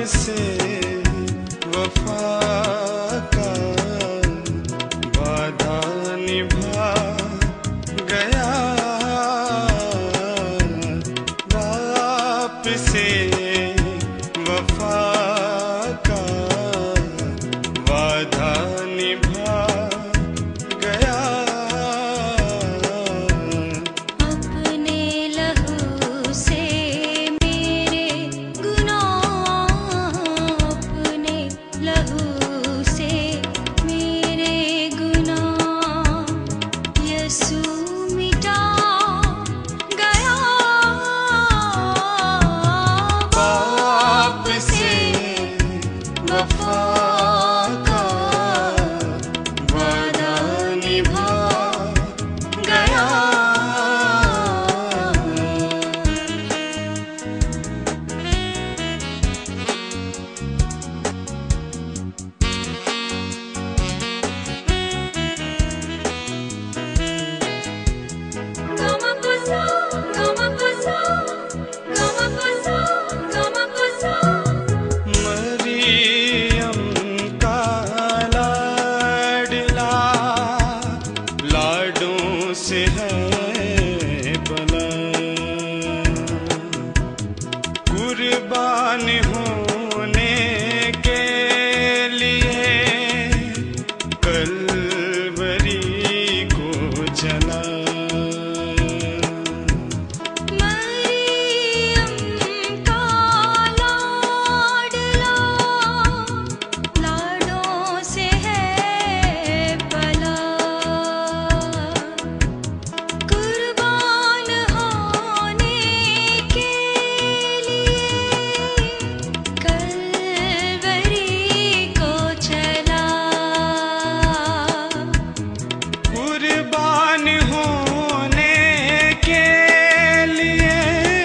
से वफा का वादा निभा गया, बाप से वफा का वादा निभा गया। अपने लहू से मेरे गुनाह, अपने लहू से मेरे गुनाह यीशु मिटा गया। बाप से वफा का वादा निभा गया। मरियम का लाडला लाडों से है बना, कुर्बान होने के लिए कलवरी को चला। मरियम का लाडला लाडों से है भला, कुर्बान होने के लिए कलवरी को चला। कुर्बान होने के लिए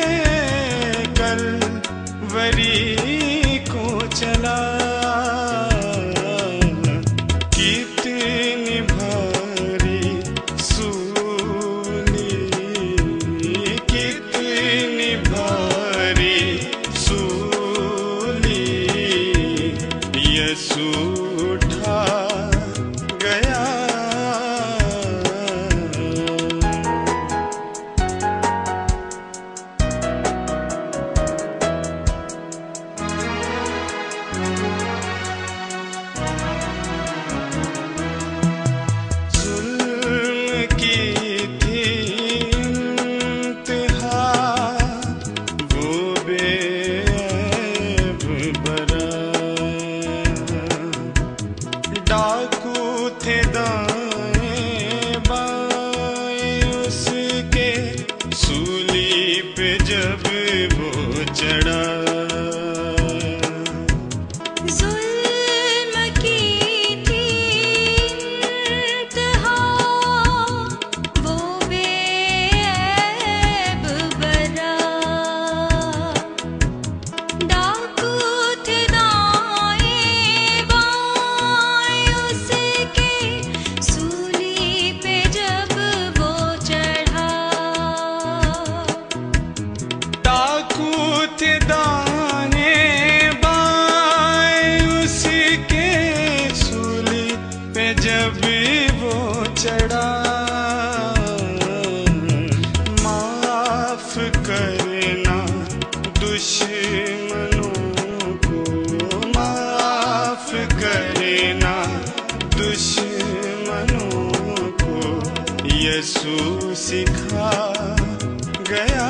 कलवरी को चला। कितनी भारी सूली, कितनी भारी सूली यीशु उठा गया। जुल्म की थी इंतहा, वो बेऐब बरा, डाकू थे दाएं बाएं उसके, सूली पे जब वो चढ़ा। जुल्म की थी इंतहा, वो बेऐब बरा, डाकू थे दाएं बाएं उसके, सूली पे जब वो चढ़ा। डाकू थे दाने बाएं उसके, सूली पे जब वो चढ़ा। माफ करना दुश्मनों को, माफ करना दुश्मनों को यीशु सिखा गया।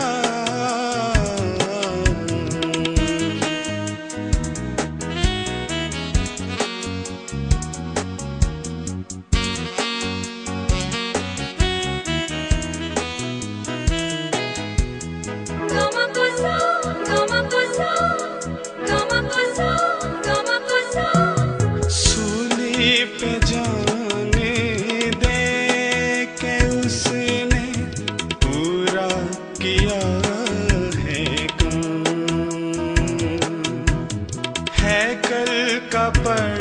सूली पे जाने दे के उसने पूरा किया है काम, है कल का पर